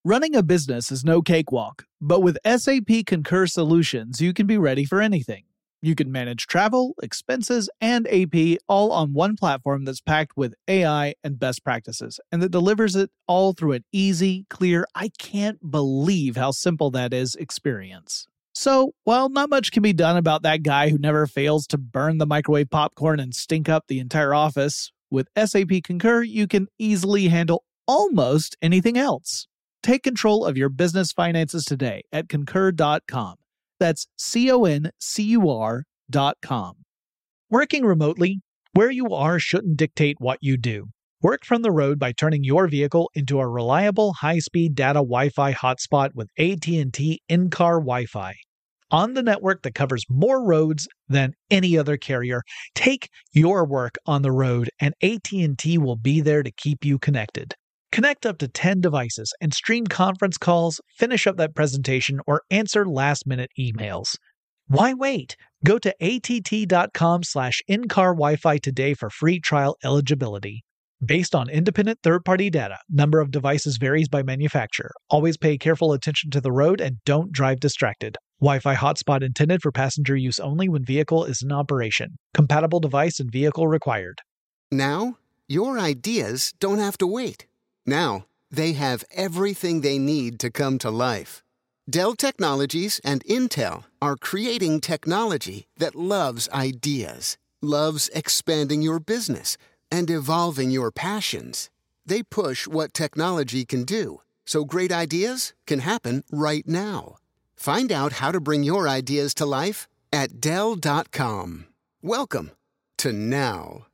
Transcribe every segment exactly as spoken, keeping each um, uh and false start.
Running a business is no cakewalk, but with S A P Concur Solutions, you can be ready for anything. You can manage travel, expenses, and A P all on one platform that's packed with A I and best practices, and that delivers it all through an easy, clear, I can't believe how simple that is experience. So, while not much can be done about that guy who never fails to burn the microwave popcorn and stink up the entire office, with S A P Concur, you can easily handle almost anything else. Take control of your business finances today at concur dot com. That's C O N C U R dot com. Working remotely, where you are shouldn't dictate what you do. Work from the road by turning your vehicle into a reliable high-speed data Wi-Fi hotspot with A T and T in-car Wi-Fi. On the network that covers more roads than any other carrier, take your work on the road and A T and T will be there to keep you connected. Connect up to ten devices and stream conference calls, finish up that presentation, or answer last-minute emails. Why wait? Go to A T T dot com slash in-car Wi-Fi today for free trial eligibility. Based on independent third-party data, number of devices varies by manufacturer. Always pay careful attention to the road and don't drive distracted. Wi-Fi hotspot intended for passenger use only when vehicle is in operation. Compatible device and vehicle required. Now, your ideas don't have to wait. Now, they have everything they need to come to life. Dell Technologies and Intel are creating technology that loves ideas, loves expanding your business, and evolving your passions. They push what technology can do, so great ideas can happen right now. Find out how to bring your ideas to life at Dell dot com. Welcome to now.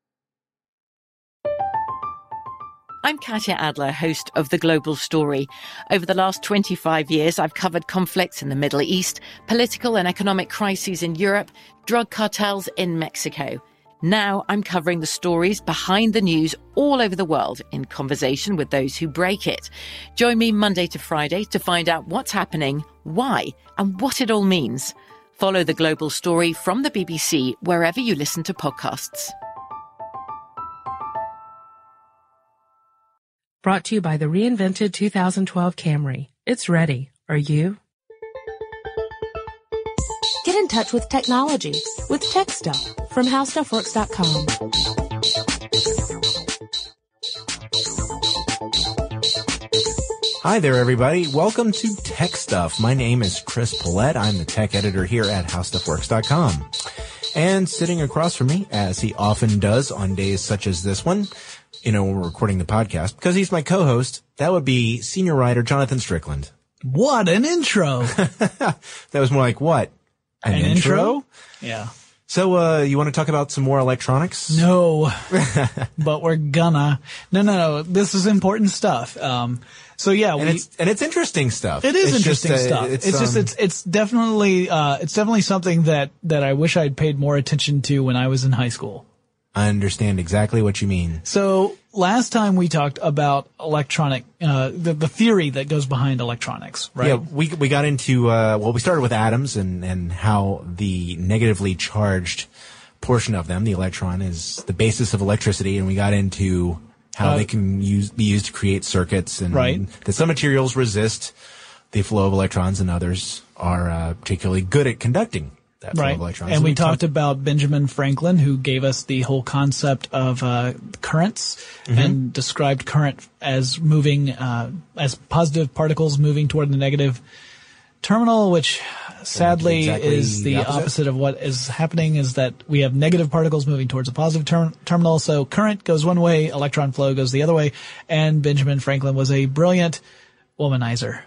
I'm Katya Adler, host of The Global Story. Over the last twenty-five years, I've covered conflicts in the Middle East, political and economic crises in Europe, drug cartels in Mexico. Now I'm covering the stories behind the news all over the world in conversation with those who break it. Join me Monday to Friday to find out what's happening, why, and what it all means. Follow The Global Story from the B B C wherever you listen to podcasts. Brought to you by the reinvented two thousand twelve Camry. It's ready. Are you? Get in touch with technology with Tech Stuff from how stuff works dot com. Hi there, everybody. Welcome to Tech Stuff. My name is Chris Pollette. I'm the tech editor here at how stuff works dot com. And sitting across from me, as he often does on days such as this one, you know, when we're recording the podcast, because he's my co-host, that would be senior writer Jonathan Strickland. What an intro. That was more like what? An, An intro? intro? Yeah. So, uh, you want to talk about some more electronics? No, but we're gonna. No, no, no. This is important stuff. Um, so yeah, and we, it's, and it's interesting stuff. It is it's interesting just, uh, stuff. It's, it's um, just, it's, it's definitely, uh, it's definitely something that, that I wish I'd paid more attention to when I was in high school. I understand exactly what you mean. So last time we talked about electronic, uh, the, the theory that goes behind electronics, right? Yeah, we we got into uh, well, we started with atoms and and how the negatively charged portion of them, the electron, is the basis of electricity, and we got into how uh, they can use be used to create circuits, and right. that some materials resist the flow of electrons, and others are uh, particularly good at conducting that flow right. of electrons. And, and we, we talked talk- about Benjamin Franklin, who gave us the whole concept of uh, currents mm-hmm. and described current as moving, uh, as positive particles moving toward the negative terminal, which sadly exactly is the opposite. opposite of what is happening, is that we have negative particles moving towards a positive ter- terminal. So current goes one way, electron flow goes the other way. And Benjamin Franklin was a brilliant womanizer.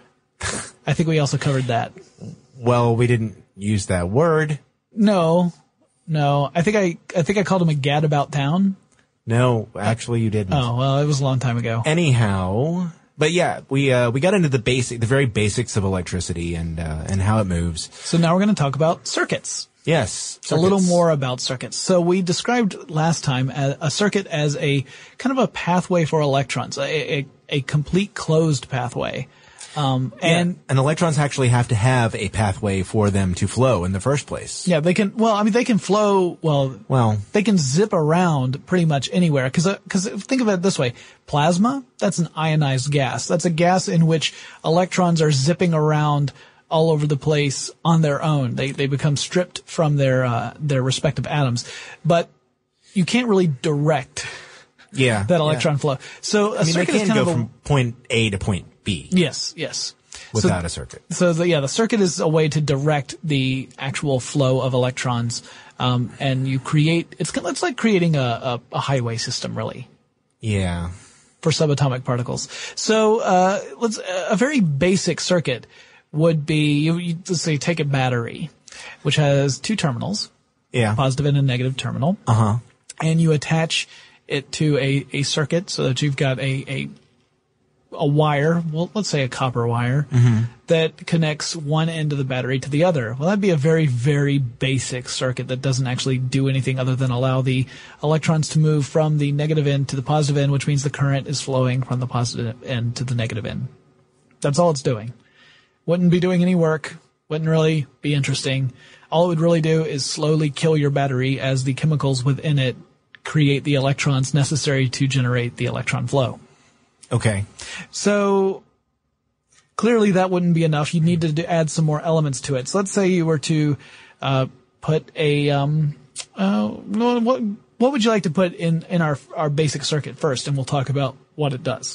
I think we also covered that. Well, we didn't use that word. No, no. I think I, I think I called him a gad about town. No, actually you didn't. Oh, well, it was a long time ago. Anyhow, but yeah, we, uh, we got into the basic, the very basics of electricity and, uh, and how it moves. So now we're going to talk about circuits. Yes. Circuits. A little more about circuits. So we described last time a, a circuit as a kind of a pathway for electrons, a, a, a complete closed pathway. Um, and, yeah. and electrons actually have to have a pathway for them to flow in the first place. Yeah, they can, well, I mean, they can flow, well, well, they can zip around pretty much anywhere. Cause, uh, cause think of it this way. Plasma, that's an ionized gas. That's a gas in which electrons are zipping around all over the place on their own. They, they become stripped from their, uh, their respective atoms. But you can't really direct yeah, that electron yeah. flow. So a I mean, circuit they can is kind go of a, from point A to point B. Yes, yes. Without so, a circuit. So the, yeah, the circuit is a way to direct the actual flow of electrons. Um, and you create, it's, it's like creating a, a, a highway system, really. Yeah. For subatomic particles. So, uh, let's, a very basic circuit would be, you, you, let's say take a battery, which has two terminals. Yeah. Positive and a negative terminal. Uh-huh. And you attach it to a, a circuit so that you've got a, a, a wire, well, let's say a copper wire, mm-hmm. that connects one end of the battery to the other. Well, that'd be a very, very basic circuit that doesn't actually do anything other than allow the electrons to move from the negative end to the positive end, which means the current is flowing from the positive end to the negative end. That's all it's doing. Wouldn't be doing any work. Wouldn't really be interesting. All it would really do is slowly kill your battery as the chemicals within it create the electrons necessary to generate the electron flow. Okay. So clearly that wouldn't be enough. You'd need to do, add some more elements to it. So let's say you were to uh, put a um, uh, what what would you like to put in in our our basic circuit first, and we'll talk about what it does.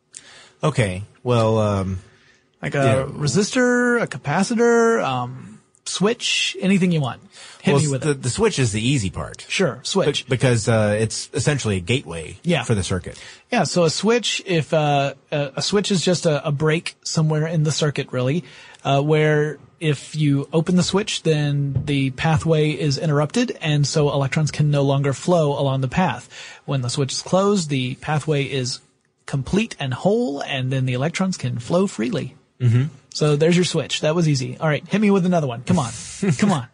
Okay. Well, um, like a yeah. resistor, a capacitor, um, switch, anything you want. Hit well, me with the, it. the switch is the easy part. Sure, switch. Be- because uh, it's essentially a gateway yeah. for the circuit. Yeah, so a switch, if uh, a, a switch is just a, a break somewhere in the circuit, really, uh, where if you open the switch, then the pathway is interrupted, and so electrons can no longer flow along the path. When the switch is closed, the pathway is complete and whole, and then the electrons can flow freely. Mm-hmm. So there's your switch. That was easy. All right, hit me with another one. Come on. Come on.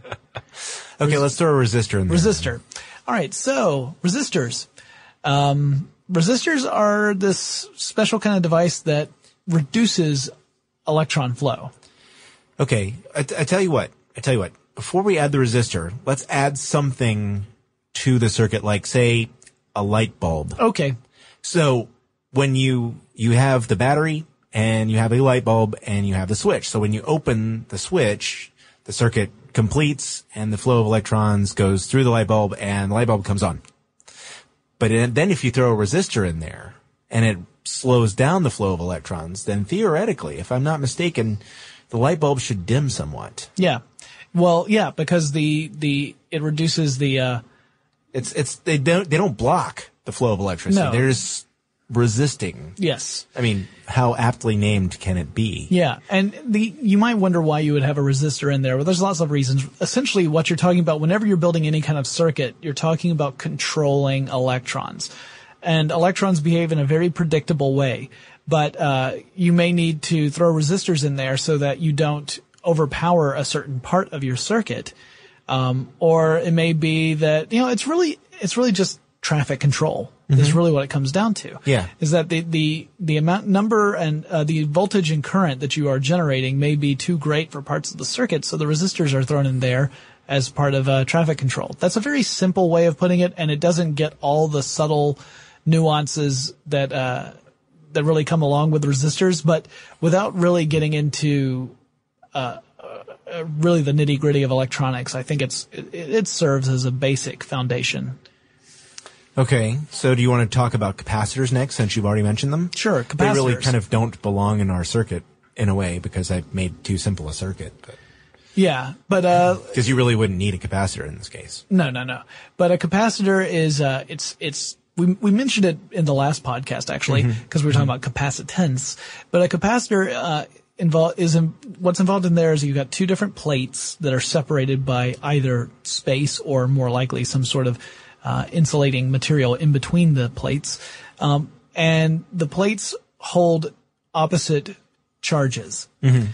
Okay, let's throw a resistor in there. Resistor. All right, so resistors. Um, resistors are this special kind of device that reduces electron flow. Okay, I, t- I tell you what. I tell you what. Before we add the resistor, let's add something to the circuit, like, say, a light bulb. Okay. So when you you have the battery and you have a light bulb and you have the switch. So when you open the switch, the circuit completes and the flow of electrons goes through the light bulb and the light bulb comes on. But in, then if you throw a resistor in there and it slows down the flow of electrons, then theoretically, if I'm not mistaken, the light bulb should dim somewhat. Yeah. Well, yeah, because the, the, it reduces the, uh, it's, it's, they don't, they don't block the flow of electricity. No. They're just resisting. Yes. I mean, how aptly named can it be? Yeah. And the, you might wonder why you would have a resistor in there. Well, there's lots of reasons. Essentially, what you're talking about, whenever you're building any kind of circuit, you're talking about controlling electrons. And electrons behave in a very predictable way. But, uh, you may need to throw resistors in there so that you don't overpower a certain part of your circuit. Um, or it may be that, you know, it's really, it's really just traffic control. Mm-hmm. Is really what it comes down to. Yeah. Is that the, the, the amount, number and, uh, the voltage and current that you are generating may be too great for parts of the circuit, so the resistors are thrown in there as part of, uh, traffic control. That's a very simple way of putting it, and it doesn't get all the subtle nuances that, uh, that really come along with resistors, but without really getting into, uh, uh really the nitty gritty of electronics, I think it's, it, it serves as a basic foundation. Okay, so do you want to talk about capacitors next, since you've already mentioned them? Sure, capacitors. They really kind of don't belong in our circuit in a way, because I made too simple a circuit. But yeah, but uh, because you really wouldn't need a capacitor in this case. No, no, no. But a capacitor is uh, it's it's we we mentioned it in the last podcast actually, because mm-hmm. we were talking mm-hmm. about capacitance. But a capacitor uh, involved is in, what's involved in there is you've got two different plates that are separated by either space or more likely some sort of Uh, insulating material in between the plates. Um, and the plates hold opposite charges. Mm-hmm.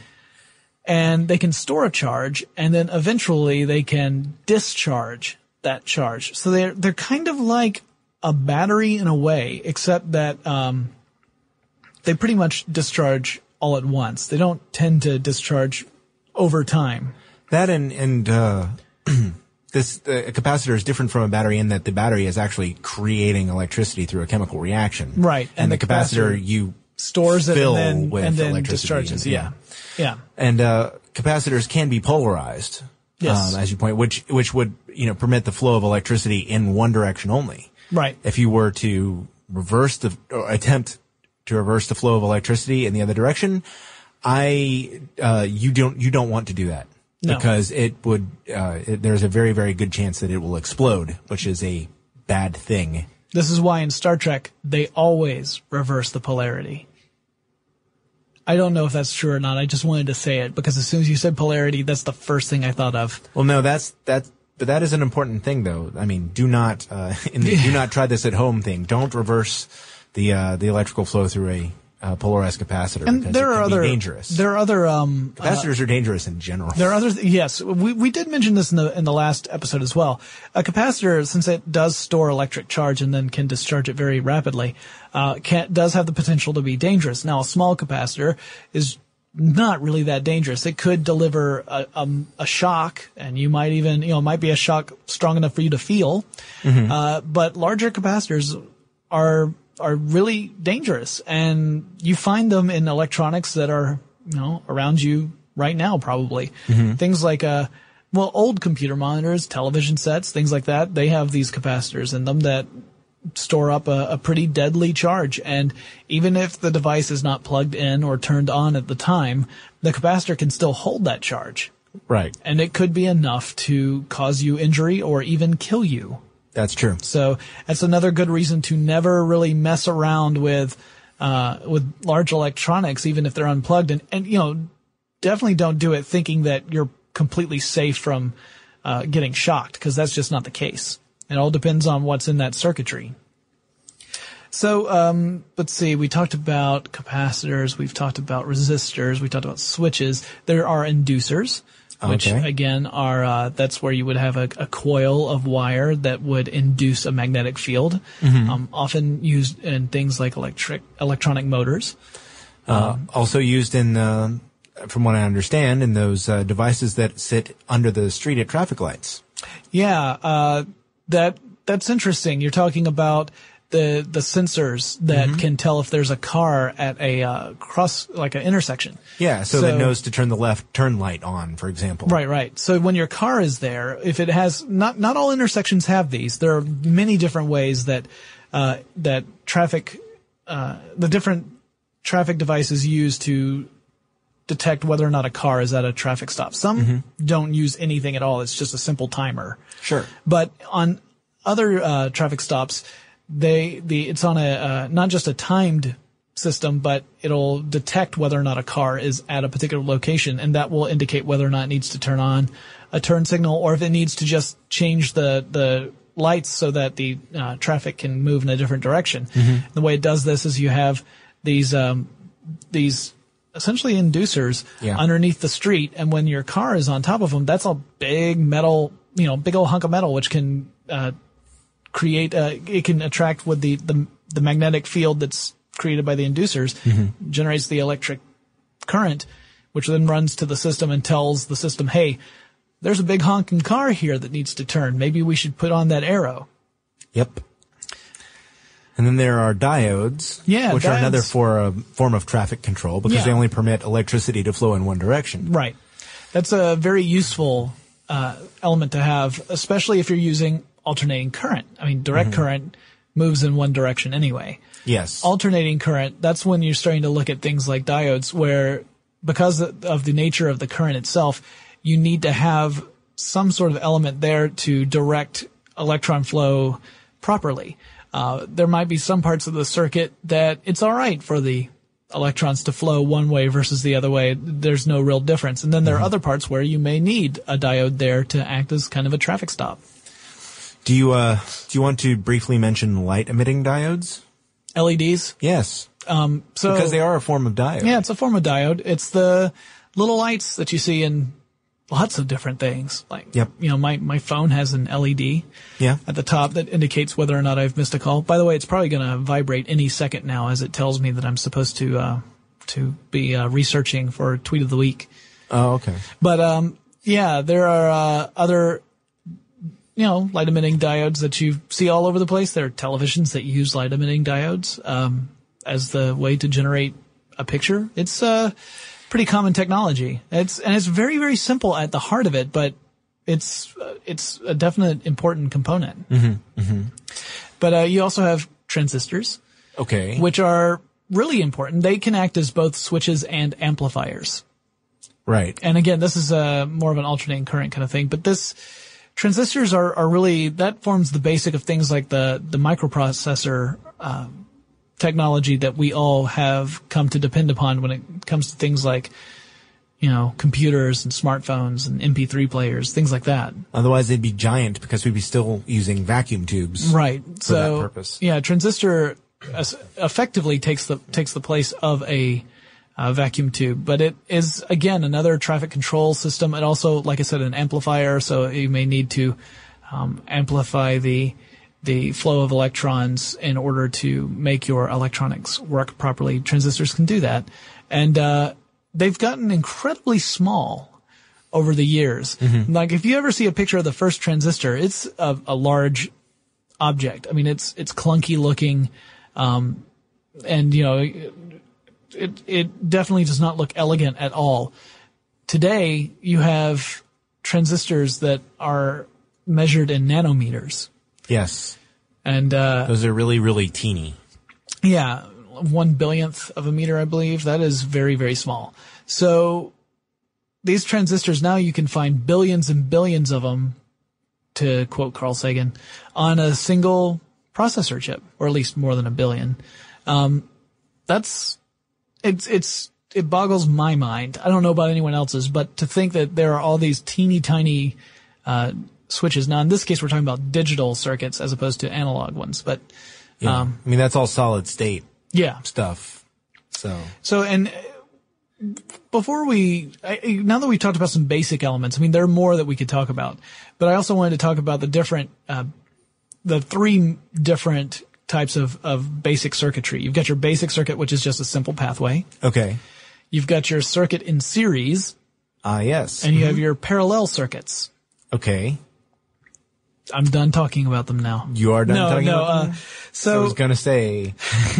And they can store a charge, and then eventually they can discharge that charge. So they're, they're kind of like a battery in a way, except that, um, they pretty much discharge all at once. They don't tend to discharge over time. That and, and, uh, this, uh, a capacitor is different from a battery in that the battery is actually creating electricity through a chemical reaction. Right. And, and the, the capacitor, capacitor you stores it fill and then, with and then electricity. discharges. And, yeah. Yeah. And, uh, capacitors can be polarized. Yes. Um, as you point, which, which would, you know, permit the flow of electricity in one direction only. Right. If you were to reverse the, or attempt to reverse the flow of electricity in the other direction, I, uh, you don't, you don't want to do that. No. Because it would, uh, it, there's a very, very good chance that it will explode, which is a bad thing. This is why in Star Trek, they always reverse the polarity. I don't know if that's true or not. I just wanted to say it because as soon as you said polarity, that's the first thing I thought of. Well, no, that's, that's, but that is an important thing though. I mean, do not, uh, in the do not try this at home thing. Don't reverse the, uh, the electrical flow through a, uh, polarized capacitor and because there it are can other, be dangerous. There are other, um, capacitors uh, are dangerous in general. There are other, th- yes, we, we did mention this in the, in the last episode as well. A capacitor, since it does store electric charge and then can discharge it very rapidly, uh, can, does have the potential to be dangerous. Now, a small capacitor is not really that dangerous. It could deliver a, a, a shock, and you might even, you know, it might be a shock strong enough for you to feel. Mm-hmm. Uh, but larger capacitors are, are really dangerous, and you find them in electronics that are, you know, around you right now, probably. Mm-hmm. Things like, uh, well, old computer monitors, television sets, things like that, they have these capacitors in them that store up a, a pretty deadly charge. And even if the device is not plugged in or turned on at the time, the capacitor can still hold that charge. Right. And it could be enough to cause you injury or even kill you. That's true. So that's another good reason to never really mess around with, uh, with large electronics, even if they're unplugged. And, and, you know, definitely don't do it thinking that you're completely safe from, uh, getting shocked, because that's just not the case. It all depends on what's in that circuitry. So, um, let's see, we talked about capacitors, we've talked about resistors, we talked about switches. There are inducers, which okay. again are, uh, that's where you would have a, a coil of wire that would induce a magnetic field, mm-hmm. um, often used in things like electric, electronic motors. Uh, um, also used in, uh, from what I understand, in those, uh, devices that sit under the street at traffic lights. Yeah, uh, that, that's interesting. You're talking about the, the sensors that mm-hmm. can tell if there's a car at a, uh, cross, like an intersection. Yeah, so, so that knows to turn the left turn light on, for example. Right, right. So when your car is there, if it has, not, not all intersections have these. There are many different ways that, uh, that traffic, uh, the different traffic devices use to detect whether or not a car is at a traffic stop. Some mm-hmm. don't use anything at all. It's just a simple timer. Sure. But on other uh, traffic stops, they the it's on a uh, not just a timed system, but it'll detect whether or not a car is at a particular location, and that will indicate whether or not it needs to turn on a turn signal, or if it needs to just change the the lights so that the uh, traffic can move in a different direction. Mm-hmm. The way it does this is you have these um, these essentially inducers yeah. underneath the street, and when your car is on top of them, that's a big metal, you know, big old hunk of metal, which can uh, create, uh, it can attract with the, the the magnetic field that's created by the inducers, mm-hmm. generates the electric current, which then runs to the system and tells the system, hey, there's a big honking car here that needs to turn. Maybe we should put on that arrow. Yep. And then there are diodes, yeah, which diodes. are another for a form of traffic control because yeah. they only permit electricity to flow in one direction. Right. That's a very useful uh, element to have, especially if you're using alternating current. I mean, direct mm-hmm. current moves in one direction anyway. Yes. Alternating current, that's when you're starting to look at things like diodes where, because of the nature of the current itself, you need to have some sort of element there to direct electron flow properly. Uh, there might be some parts of the circuit that it's all right for the electrons to flow one way versus the other way. There's no real difference. And then there mm-hmm. are other parts where you may need a diode there to act as kind of a traffic stop. Do you, uh, do you want to briefly mention light emitting diodes? L E Ds? Yes. Um, so. Because they are a form of diode. Yeah, it's a form of diode. It's the little lights that you see in lots of different things. Like, yep. you know, my, my phone has an L E D yeah. at the top that indicates whether or not I've missed a call. By the way, it's probably going to vibrate any second now as it tells me that I'm supposed to, uh, to be uh, researching for Tweet of the Week. Oh, okay. But um, yeah, there are uh, other, you know, light emitting diodes that you see all over the place. There are televisions that use light emitting diodes um, as the way to generate a picture. It's uh, pretty common technology. It's and it's very very simple at the heart of it, but it's uh, it's a definite important component. Mm-hmm, mm-hmm. But uh, you also have transistors, okay, which are really important. They can act as both switches and amplifiers. Right. And again, this is a more of an alternating current kind of thing, but this transistors are, are really, that forms the basic of things like the, the microprocessor, um, technology that we all have come to depend upon when it comes to things like, you know, computers and smartphones and M P three players, things like that. Otherwise they'd be giant because we'd be still using vacuum tubes. Right. For so, that purpose. Yeah, transistor effectively takes the, takes the place of a, Uh, vacuum tube, but it is again another traffic control system. It also, like I said, an amplifier, so you may need to um, amplify the the flow of electrons in order to make your electronics work properly. Transistors can do that, and uh, they've gotten incredibly small over the years. Mm-hmm. Like if you ever see a picture of the first transistor, it's a, a large object. I mean, it's it's clunky looking, um, and you know. It, it definitely does not look elegant at all. Today, you have transistors that are measured in nanometers. Yes. And, uh, those are really, really teeny. Yeah. One billionth of a meter, I believe. That is very, very small. So these transistors now you can find billions and billions of them, to quote Carl Sagan, on a single processor chip, or at least more than a billion. Um, that's, It's, it's, it boggles my mind. I don't know about anyone else's, but to think that there are all these teeny tiny, uh, switches. Now, in this case, we're talking about digital circuits as opposed to analog ones, but, yeah. um, I mean, that's all solid state. Yeah. Stuff. So. So, and before we, I, now that we've talked about some basic elements, I mean, there are more that we could talk about, but I also wanted to talk about the different, uh, the three different types of, of basic circuitry. You've got your basic circuit, which is just a simple pathway. Okay. You've got your circuit in series. Ah, uh, yes. And you mm-hmm. have your parallel circuits. Okay. I'm done talking about them now. You are done no, talking no, about uh, them? So, I was gonna say.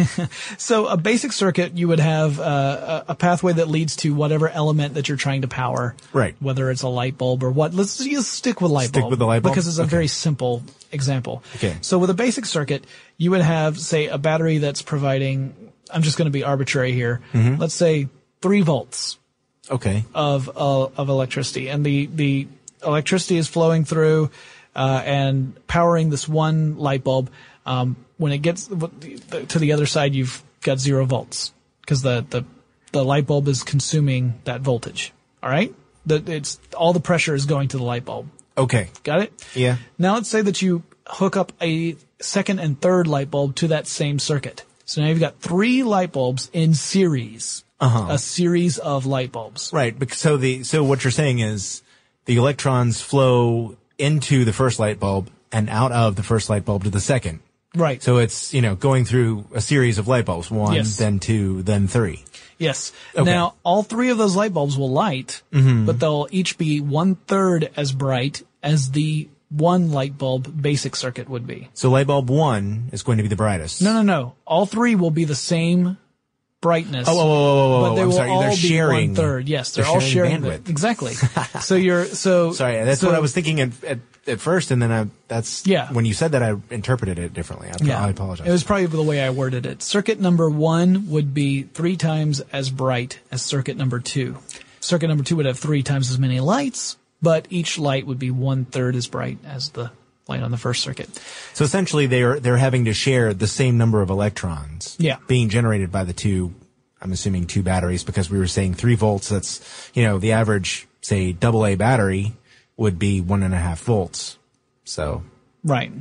So a basic circuit, you would have uh, a, a pathway that leads to whatever element that you're trying to power. Right. Whether it's a light bulb or what. Let's just stick with light stick bulb. with the light bulb? Because it's a okay. very simple example. Okay. So with a basic circuit, you would have, say, a battery that's providing, I'm just going to be arbitrary here. Mm-hmm. Let's say three volts. Okay. Of, uh, of electricity. And the, the electricity is flowing through, uh, and powering this one light bulb. Um, when it gets to the other side, you've got zero volts. Cause the, the, the light bulb is consuming that voltage. All right? The, it's, all the pressure is going to the light bulb. Okay. Got it? Yeah. Now let's say that you hook up a second and third light bulb to that same circuit. So now you've got three light bulbs in series. Uh-huh. A series of light bulbs. Right. So the, so what you're saying is the electrons flow into the first light bulb and out of the first light bulb to the second. Right. So it's, you know, going through a series of light bulbs. One, yes. then two, then three. Yes. Okay. Now, all three of those light bulbs will light, mm-hmm. but they'll each be one third as bright as the one light bulb basic circuit would be. So light bulb one is going to be the brightest. No, no, no. All three will be the same brightness. Oh, whoa, whoa, whoa, whoa. But they I'm will sorry. all They're be sharing. one third. Yes, they're, they're all sharing sharing bandwidth. The, exactly. So you're, so. Sorry, that's so, what I was thinking at, at, at first, and then I, that's, yeah. when you said that, I interpreted it differently. I, yeah. I apologize. It was probably the way I worded it. Circuit number one would be three times as bright as circuit number two. Circuit number two would have three times as many lights, but each light would be one third as bright as the light on the first circuit. So essentially they're, they're having to share the same number of electrons. Yeah. Being generated by the two, I'm assuming two batteries, because we were saying three volts. That's, you know, the average, say, double A battery would be one and a half volts. So. Right.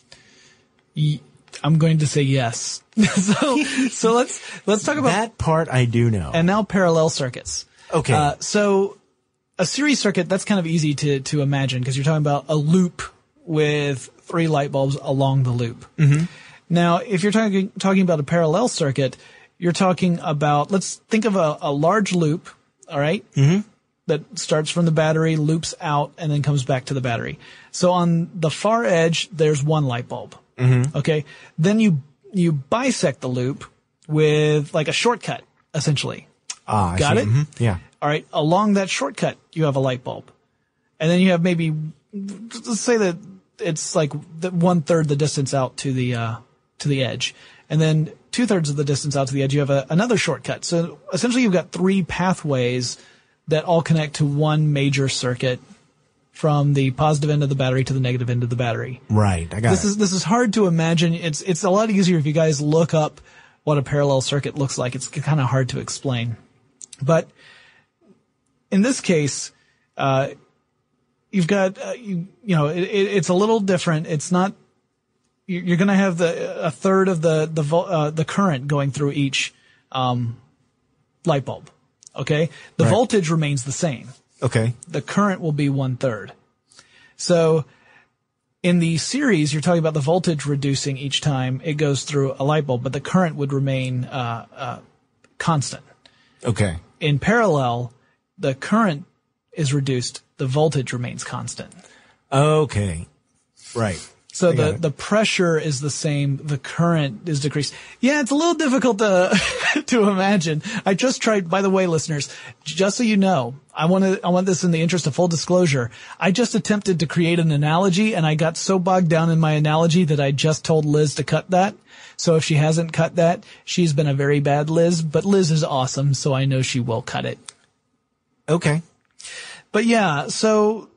I'm going to say yes. so, so let's, let's talk about that part I do know. And now parallel circuits. Okay. Uh, so a series circuit, that's kind of easy to, to imagine because you're talking about a loop with three light bulbs along the loop. Mm-hmm. Now, if you're talking, talking about a parallel circuit, you're talking about, let's think of a, a large loop, all right? Mm-hmm. That starts from the battery, loops out, and then comes back to the battery. So on the far edge, there's one light bulb. Mm-hmm. Okay. Then you, you bisect the loop with like a shortcut, essentially. Ah, I Got see. it? Mm-hmm. Yeah. All right. Along that shortcut, you have a light bulb. And then you have maybe, let's say that it's like the one third the distance out to the, uh, to the edge. And then two thirds of the distance out to the edge, you have a, another shortcut. So essentially you've got three pathways that all connect to one major circuit from the positive end of the battery to the negative end of the battery. Right. I got This it. is, this is hard to imagine. It's, it's a lot easier if you guys look up what a parallel circuit looks like. It's kind of hard to explain. But in this case, uh, you've got, uh, you, you know, it, it, it's a little different. It's not, you're going to have the, a third of the, the, vo- uh, the current going through each, um, light bulb. Okay. The Right. voltage remains the same. Okay. The current will be one third. So in the series, you're talking about the voltage reducing each time it goes through a light bulb, but the current would remain, uh, uh, constant. Okay. In parallel, the current is reduced, the voltage remains constant. Okay. Right. So I got the, it. the pressure is the same, the current is decreased. Yeah, it's a little difficult to, to imagine. I just tried, by the way, listeners, just so you know, I want to, I want this in the interest of full disclosure. I just attempted to create an analogy and I got so bogged down in my analogy that I just told Liz to cut that. So if she hasn't cut that, she's been a very bad Liz, but Liz is awesome, so I know she will cut it. Okay. But yeah, so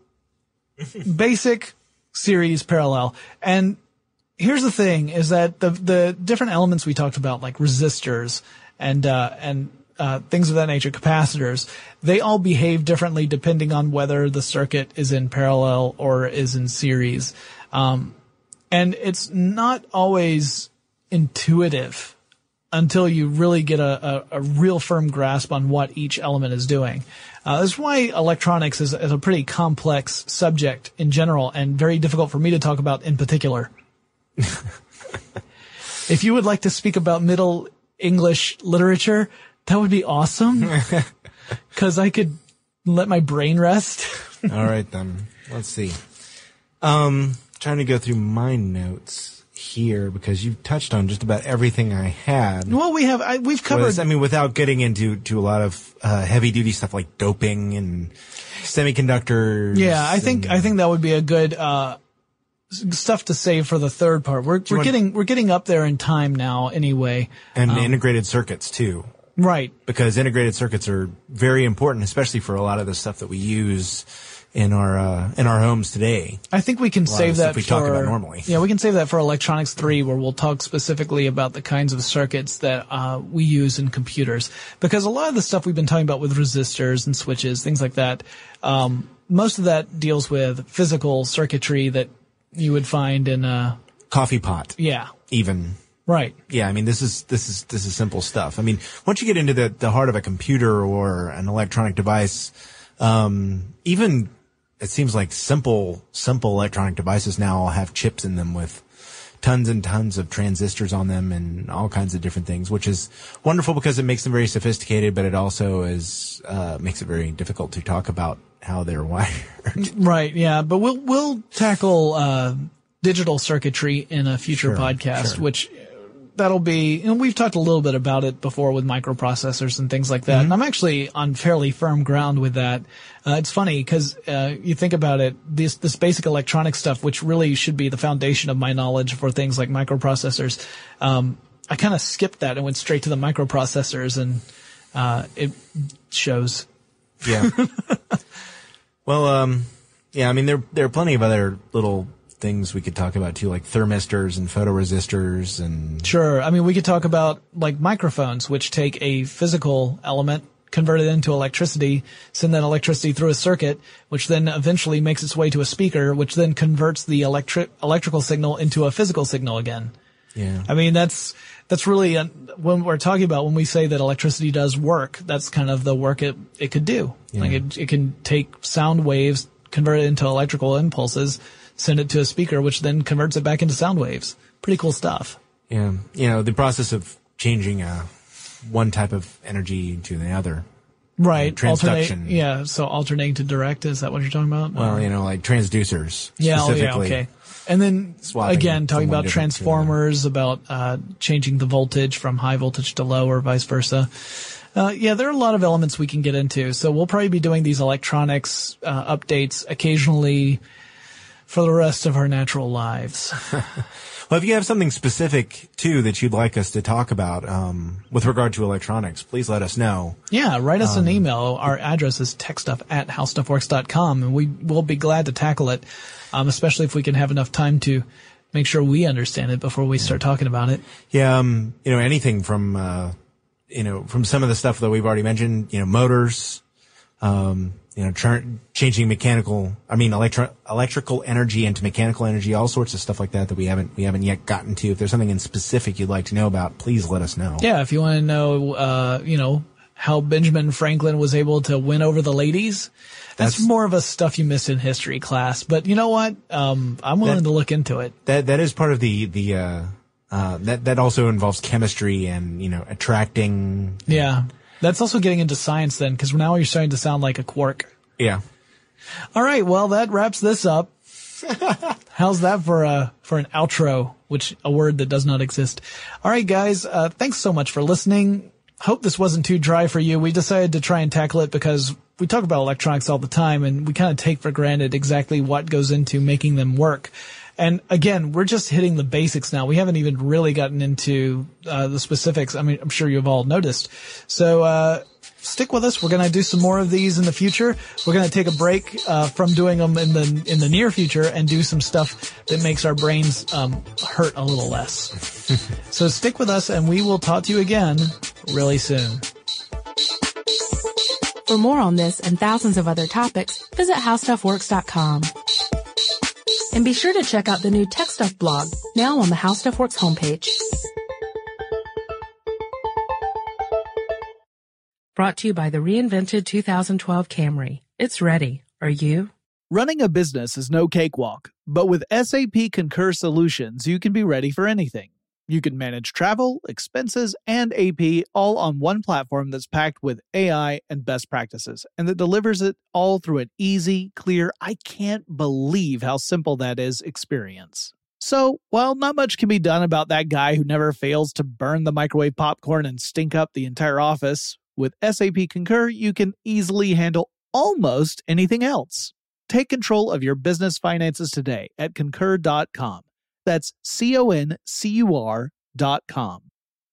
basic series parallel. And here's the thing is that the, the different elements we talked about, like resistors and, uh, and, uh, things of that nature, capacitors, they all behave differently depending on whether the circuit is in parallel or is in series. Um, and it's not always intuitive until you really get a, a, a real firm grasp on what each element is doing. Uh, that's why electronics is, is a pretty complex subject in general and very difficult for me to talk about in particular. If you would like to speak about Middle English literature, that would be awesome because I could let my brain rest. All right, then. Let's see. Um, trying to go through my notes here because you've touched on just about everything I had. Well, we have, I, we've covered. Was, I mean, without getting into to a lot of uh, heavy duty stuff like doping and semiconductors. Yeah, I think and, I think that would be a good uh stuff to save for the third part. We're we're want- getting we're getting up there in time now anyway. and Um, integrated circuits too, Right. because integrated circuits are very important, especially for a lot of the stuff that we use in our uh, in our homes today. I think we can lot of save stuff that we for talk about normally. Yeah, we can save that for Electronics three, where we'll talk specifically about the kinds of circuits that uh we use in computers. Because a lot of the stuff we've been talking about with resistors and switches, things like that, um most of that deals with physical circuitry that you would find in uh Coffee pot, yeah. even. Right. Yeah, I mean, this is this is this is simple stuff. I mean, once you get into the the heart of a computer or an electronic device, um, even it seems like simple simple electronic devices now all have chips in them with tons and tons of transistors on them and all kinds of different things, which is wonderful because it makes them very sophisticated, but it also is uh, makes it very difficult to talk about how they're wired. Right, yeah, but we'll we'll tackle uh digital circuitry in a future Sure, podcast, sure. which that'll be, and we've talked a little bit about it before with microprocessors and things like that. Mm-hmm. And I'm actually on fairly firm ground with that. Uh, it's funny because uh, you think about it, this this basic electronic stuff, which really should be the foundation of my knowledge for things like microprocessors. Um, I kind of skipped that and went straight to the microprocessors, and uh, it shows. Yeah. Well, um, yeah, I mean, there, there are plenty of other little things we could talk about too, like thermistors and photoresistors and. Sure. I mean, we could talk about like microphones, which take a physical element, convert it into electricity, send that electricity through a circuit, which then eventually makes its way to a speaker, which then converts the electric electrical signal into a physical signal again. Yeah. I mean, that's, that's really, uh, when we're talking about, when we say that electricity does work, that's kind of the work it, it could do. Yeah. Like it, it can take sound waves, convert it into electrical impulses, send it to a speaker, which then converts it back into sound waves. Pretty cool stuff. Yeah. You know, the process of changing a, one type of energy to the other. Right. Transduction. Alternate, yeah. So alternating to direct, is that what you're talking about? Well, you know, like transducers. Yeah. Oh, yeah. specifically. Okay. And then Swapping again, talking from one about different to transformers, about uh, changing the voltage from high voltage to low or vice versa. Uh, yeah, there are a lot of elements we can get into. So we'll probably be doing these electronics uh, updates occasionally for the rest of our natural lives. Well, if you have something specific, too, that you'd like us to talk about um, with regard to electronics, please let us know. Yeah, write us Um, an email. Our address is techstuff at howstuffworks dot com, and we will be glad to tackle it, um, especially if we can have enough time to make sure we understand it before we start talking about it. Yeah, um, you know, anything from, uh, you know, from some of the stuff that we've already mentioned, you know, motors, um, you know, tr- changing mechanical, I mean, electro- electrical energy into mechanical energy, all sorts of stuff like that that we haven't, we haven't yet gotten to. If there's something in specific you'd like to know about, please let us know. Yeah, if you want to know, uh, you know, how Benjamin Franklin was able to win over the ladies, that's, That's- more of a stuff you missed in history class. But you know what? Um, I'm willing That- to look into it. That, that is part of the, the, uh, uh, that, that also involves chemistry and, you know, attracting. Yeah. That's also getting into science then, because now you're starting to sound like a quark. Yeah. All right, well, that wraps this up. How's that for a for an outro, which a word that does not exist? All right, guys, uh, thanks so much for listening. Hope this wasn't too dry for you. We decided to try and tackle it because we talk about electronics all the time, and we kind of take for granted exactly what goes into making them work. And again, we're just hitting the basics now. We haven't even really gotten into uh, the specifics. I mean, I'm sure you've all noticed. So uh stick with us. We're going to do some more of these in the future. We're going to take a break uh, from doing them in the in the near future and do some stuff that makes our brains um, hurt a little less. So stick with us, and we will talk to you again really soon. For more on this and thousands of other topics, visit how stuff works dot com. And be sure to check out the new Tech Stuff blog, now on the How Stuff Works homepage. Brought to you by the reinvented two thousand twelve Camry. It's ready. Are you? Running a business is no cakewalk, but with S A P Concur Solutions, you can be ready for anything. You can manage travel, expenses, and A P all on one platform that's packed with A I and best practices, and that delivers it all through an easy, clear, I can't believe how simple that is experience. So, while not much can be done about that guy who never fails to burn the microwave popcorn and stink up the entire office, with S A P Concur, you can easily handle almost anything else. Take control of your business finances today at concur dot com. That's C O N C U R dot com.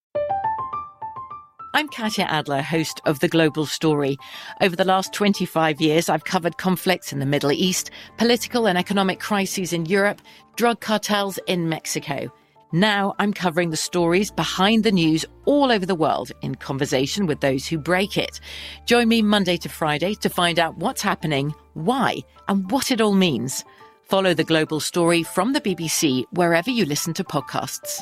I'm Katya Adler, host of The Global Story. Over the last twenty-five years, I've covered conflicts in the Middle East, political and economic crises in Europe, drug cartels in Mexico. Now I'm covering the stories behind the news all over the world in conversation with those who break it. Join me Monday to Friday to find out what's happening, why, and what it all means. Follow The Global Story from the B B C wherever you listen to podcasts.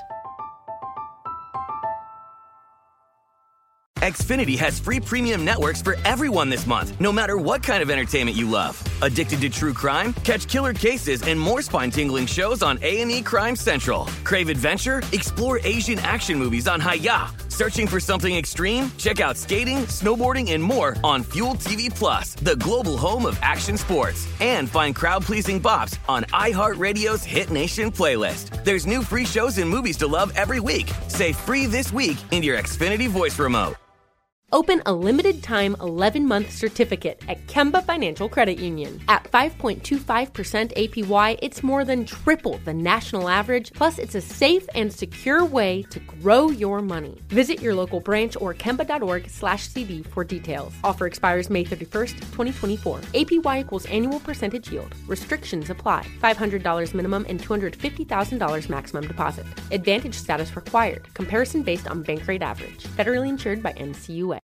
Xfinity has free premium networks for everyone this month, no matter what kind of entertainment you love. Addicted to true crime? Catch killer cases and more spine-tingling shows on A and E Crime Central. Crave adventure? Explore Asian action movies on Hi-Ya. Searching for something extreme? Check out skating, snowboarding, and more on Fuel T V Plus, the global home of action sports. And find crowd-pleasing bops on iHeartRadio's Hit Nation playlist. There's new free shows and movies to love every week. Say free this week in your Xfinity voice remote. Open a limited-time eleven-month certificate at Kemba Financial Credit Union. At five point two five percent A P Y, it's more than triple the national average, plus it's a safe and secure way to grow your money. Visit your local branch or kemba.org slash CD for details. Offer expires May thirty-first, twenty twenty-four. A P Y equals annual percentage yield. Restrictions apply. five hundred dollars minimum and two hundred fifty thousand dollars maximum deposit. Advantage status required. Comparison based on bank rate average. Federally insured by N C U A.